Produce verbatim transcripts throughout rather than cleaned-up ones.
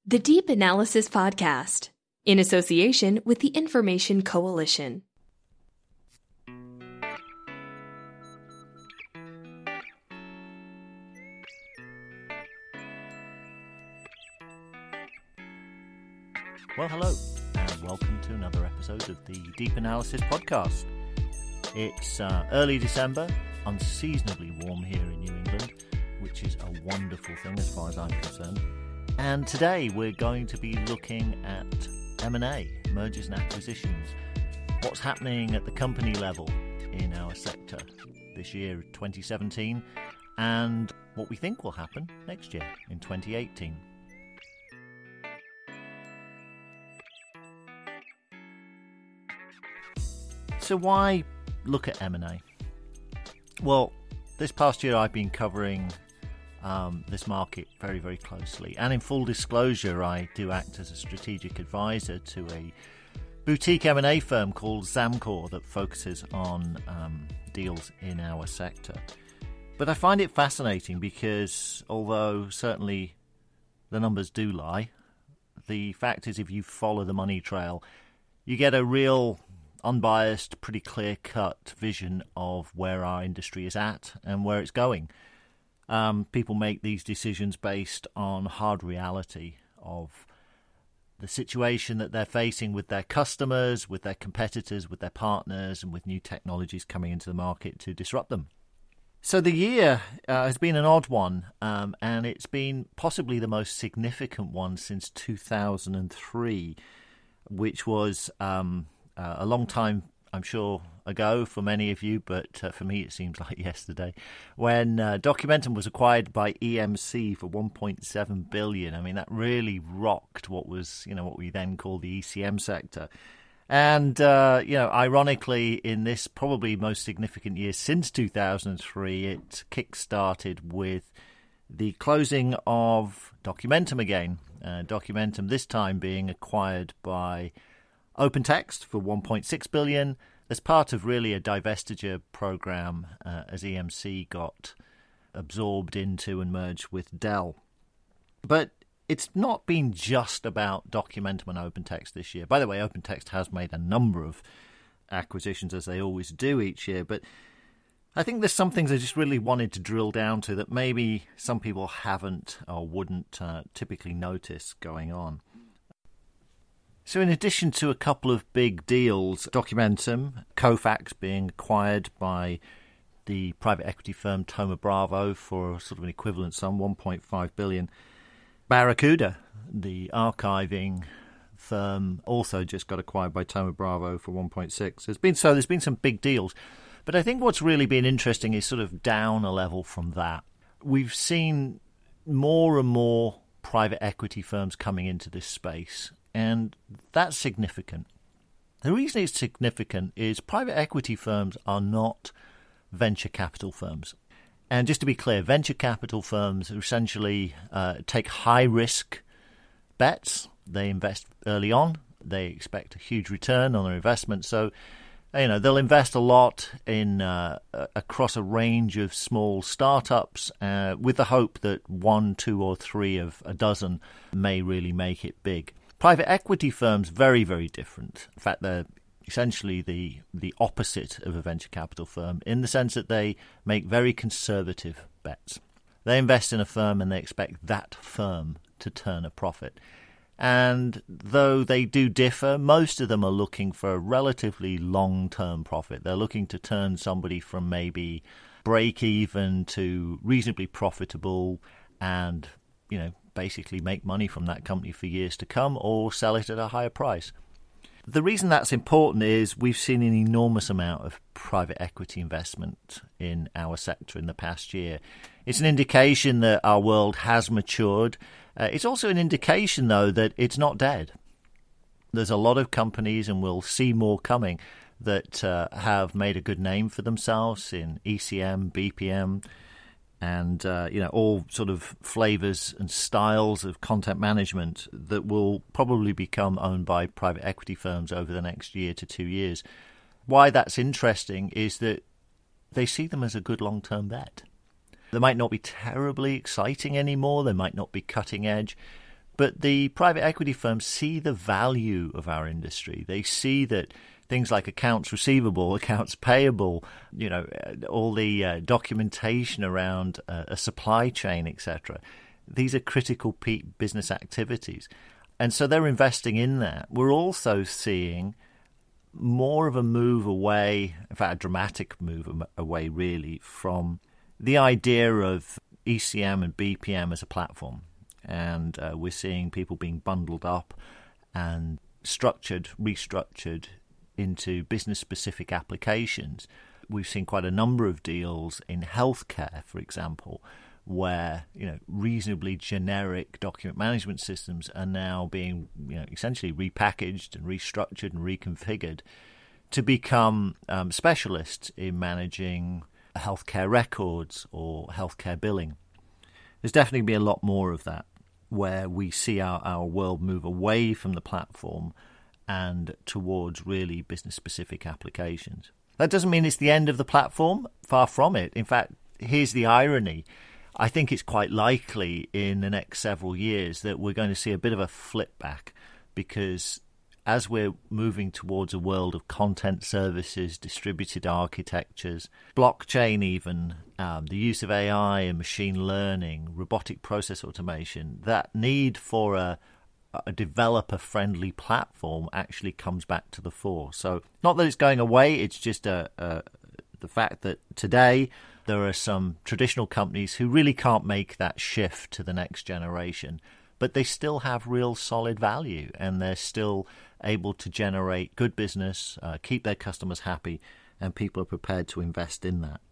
The Deep Analysis Podcast, in association with the Information Coalition. Well, hello, and welcome to another episode of the Deep Analysis Podcast. It's uh, early December, unseasonably warm here in New England, which is a wonderful thing as far as I'm concerned. And today we're going to be looking at M and A, mergers and acquisitions, what's happening at the company level in our sector this year, twenty seventeen, and what we think will happen next year in twenty eighteen. So why look at M and A? Well, this past year I've been covering um, this market very, very closely. And in full disclosure, I do act as a strategic advisor to a boutique M and A firm called Zamcor that focuses on um, deals in our sector. But I find it fascinating because although certainly the numbers do lie, the fact is if you follow the money trail, you get a real unbiased, pretty clear-cut vision of where our industry is at and where it's going. Um, people make these decisions based on hard reality of the situation that they're facing with their customers, with their competitors, with their partners, and with new technologies coming into the market to disrupt them. So the year uh, has been an odd one, um, and it's been possibly the most significant one since two thousand three, which was um, uh, a long time, I'm sure, ago for many of you, but uh, for me it seems like yesterday, when uh, Documentum was acquired by E M C for one point seven billion dollars. I mean, that really rocked what was, you know, what we then called the E C M sector. And, uh, you know, ironically, in this probably most significant year since two thousand three, it kick-started with the closing of Documentum again. Uh, Documentum this time being acquired by OpenText for one point six billion dollars as part of really a divestiture program uh, as E M C got absorbed into and merged with Dell. But it's not been just about Documentum and OpenText this year. By the way, OpenText has made a number of acquisitions, as they always do each year, but I think there's some things I just really wanted to drill down to that maybe some people haven't or wouldn't uh, typically notice going on. So in addition to a couple of big deals, Documentum, Kofax being acquired by the private equity firm Thoma Bravo for sort of an equivalent sum, one point five billion dollars. Barracuda, the archiving firm, also just got acquired by Thoma Bravo for one point six. There's been so there's been some big deals. But I think what's really been interesting is sort of down a level from that. We've seen more and more private equity firms coming into this space. And that's significant. The reason it's significant is private equity firms are not venture capital firms. And just to be clear, venture capital firms essentially uh, take high-risk bets. They invest early on. They expect a huge return on their investment. So, you know, they'll invest a lot in uh, across a range of small startups uh, with the hope that one, two, or three of a dozen may really make it big. Private equity firms, very, very different. In fact, they're essentially the the opposite of a venture capital firm in the sense that they make very conservative bets. They invest in a firm and they expect that firm to turn a profit. And though they do differ, most of them are looking for a relatively long-term profit. They're looking to turn somebody from maybe break-even to reasonably profitable and, you know, basically make money from that company for years to come or sell it at a higher price. The reason that's important is we've seen an enormous amount of private equity investment in our sector in the past year. It's an indication that our world has matured. Uh, it's also an indication, though, that it's not dead. There's a lot of companies, and we'll see more coming, that uh, have made a good name for themselves in E C M, B P M, and uh, you know, all sort of flavors and styles of content management that will probably become owned by private equity firms over the next year to two years. Why that's interesting is that they see them as a good long-term bet. They might not be terribly exciting anymore. They might not be cutting edge, But the private equity firms see the value of our industry. They see that things like accounts receivable, accounts payable, you know, all the uh, documentation around uh, a supply chain, et cetera. These are critical business activities. And so they're investing in that. We're also seeing more of a move away, in fact, a dramatic move away, really, from the idea of E C M and B P M as a platform. And uh, we're seeing people being bundled up and structured, restructured into business-specific applications. We've seen quite a number of deals in healthcare, for example, where, you know, reasonably generic document management systems are now being, you know, essentially repackaged and restructured and reconfigured to become um, specialists in managing healthcare records or healthcare billing. There's definitely be a lot more of that, where we see our, our world move away from the platform and towards really business-specific applications. That doesn't mean it's the end of the platform. Far from it. In fact, here's the irony. I think it's quite likely in the next several years that we're going to see a bit of a flip back, because as we're moving towards a world of content services, distributed architectures, blockchain even, um, the use of A I and machine learning, robotic process automation, that need for a, a developer-friendly platform actually comes back to the fore. So not that it's going away, it's just a, a, the fact that today there are some traditional companies who really can't make that shift to the next generation, but they still have real solid value, and they're still able to generate good business, uh, keep their customers happy, and people are prepared to invest in that.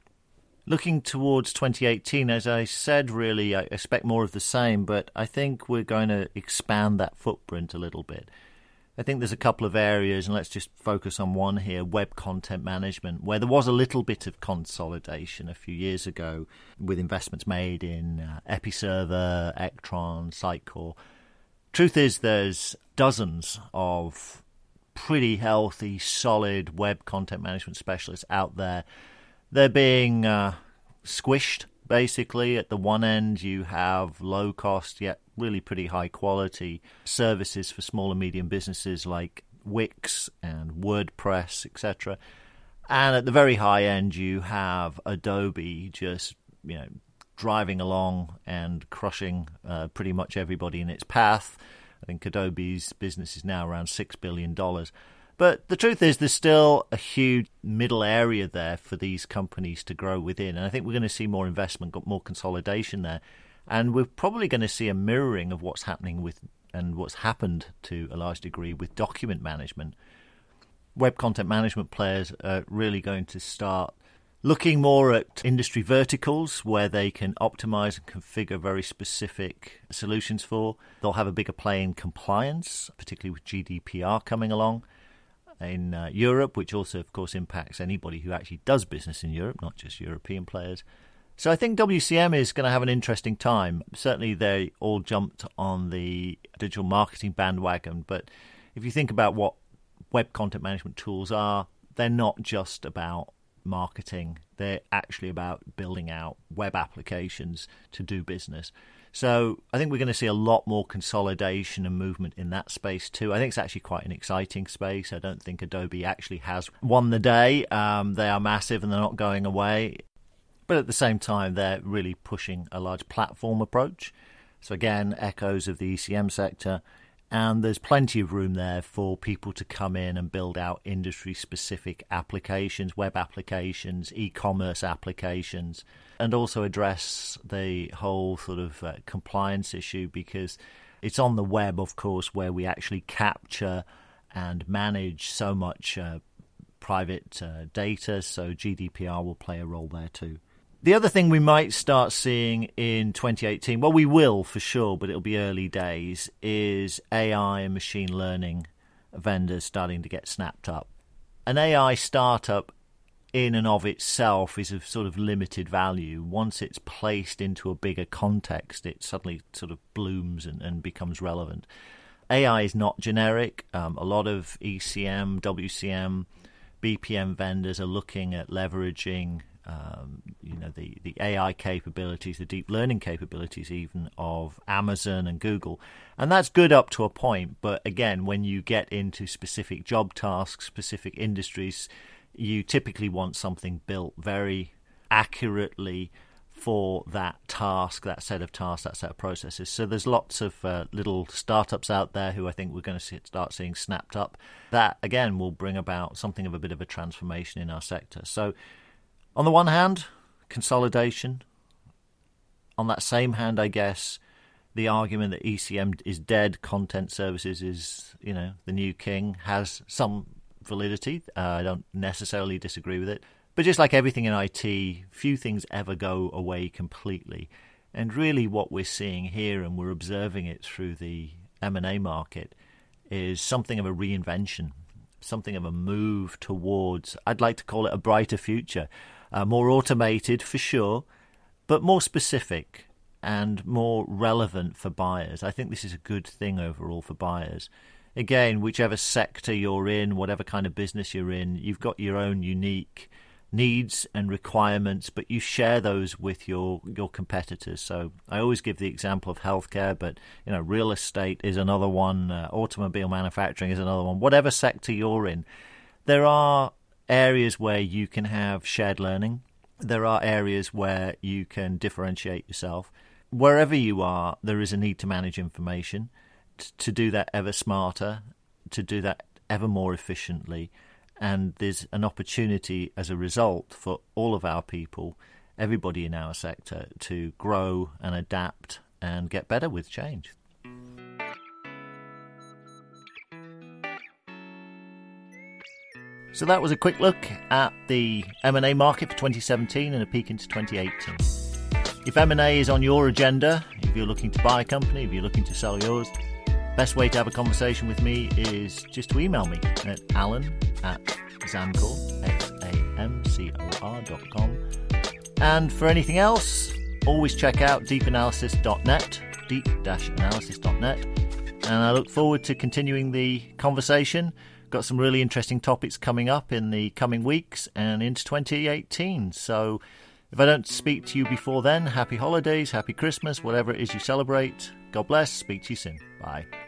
Looking towards twenty eighteen, as I said, really, I expect more of the same, but I think we're going to expand that footprint a little bit. I think there's a couple of areas, and let's just focus on one here, web content management, where there was a little bit of consolidation a few years ago with investments made in uh, Episerver, Ectron, Sitecore. Truth is, there's dozens of pretty healthy, solid web content management specialists out there. They're being uh, squished, basically. At the one end, you have low-cost, yet really pretty high-quality services for small and medium businesses like Wix and WordPress, et cetera. And at the very high end, you have Adobe just, you know, driving along and crushing uh, pretty much everybody in its path. I think Adobe's business is now around six billion dollars. But the truth is, there's still a huge middle area there for these companies to grow within. And I think we're going to see more investment, got more consolidation there. And we're probably going to see a mirroring of what's happening with, and what's happened to a large degree with document management. Web content management players are really going to start looking more at industry verticals where they can optimize and configure very specific solutions for. They'll have a bigger play in compliance, particularly with G D P R coming along in uh, Europe, which also, of course, impacts anybody who actually does business in Europe, not just European players. So I think W C M is going to have an interesting time. Certainly they all jumped on the digital marketing bandwagon, but if you think about what web content management tools are, they're not just about marketing. They're actually about building out web applications to do business. So I think we're going to see a lot more consolidation and movement in that space too. I think it's actually quite an exciting space. I don't think Adobe actually has won the day. Um, they are massive and they're not going away. But at the same time, they're really pushing a large platform approach. So again, echoes of the E C M sector. And there's plenty of room there for people to come in and build out industry-specific applications, web applications, e-commerce applications, and also address the whole sort of uh, compliance issue, because it's on the web, of course, where we actually capture and manage so much uh, private uh, data, so G D P R will play a role there too. The other thing we might start seeing in twenty eighteen, well, we will for sure, but it'll be early days, is A I and machine learning vendors starting to get snapped up. An A I startup in and of itself is of sort of limited value. Once it's placed into a bigger context, it suddenly sort of blooms and, and becomes relevant. A I is not generic. Um, a lot of E C M, W C M, B P M vendors are looking at leveraging um, you know, the, the A I capabilities, the deep learning capabilities even of Amazon and Google. And that's good up to a point. But again, when you get into specific job tasks, specific industries, you typically want something built very accurately for that task, that set of tasks, that set of processes. So there's lots of uh, little startups out there who I think we're going to see, start seeing snapped up. That, again, will bring about something of a bit of a transformation in our sector. So on the one hand, consolidation. On that same hand, I guess, the argument that E C M is dead, content services is, you know, the new king, has some validity. Uh, I don't necessarily disagree with it. But just like everything in I T, few things ever go away completely. And really what we're seeing here, and we're observing it through the M and A market, is something of a reinvention, something of a move towards, I'd like to call it a brighter future, uh, more automated for sure, but more specific and more relevant for buyers. I think this is a good thing overall for buyers. Again, whichever sector you're in, whatever kind of business you're in, you've got your own unique needs and requirements, but you share those with your your competitors. So I always give the example of healthcare, but you know, real estate is another one, uh, automobile manufacturing is another one. Whatever sector you're in, there are areas where you can have shared learning. There are areas where you can differentiate yourself. Wherever you are, there is a need to manage information, t- to do that ever smarter, to do that ever more efficiently. And there's an opportunity as a result for all of our people, everybody in our sector, to grow and adapt and get better with change. So that was a quick look at the M and A market for twenty seventeen and a peek into twenty eighteen. If M and A is on your agenda, if you're looking to buy a company, if you're looking to sell yours, best way to have a conversation with me is just to email me at alan at Zamcor, X A M C O R dot com. And for anything else, always check out deep analysis dot net, deep analysis dot net. And I look forward to continuing the conversation. Got some really interesting topics coming up in the coming weeks and into twenty eighteen. So if I don't speak to you before then, happy holidays, happy Christmas, whatever it is you celebrate. God bless. Speak to you soon. Bye.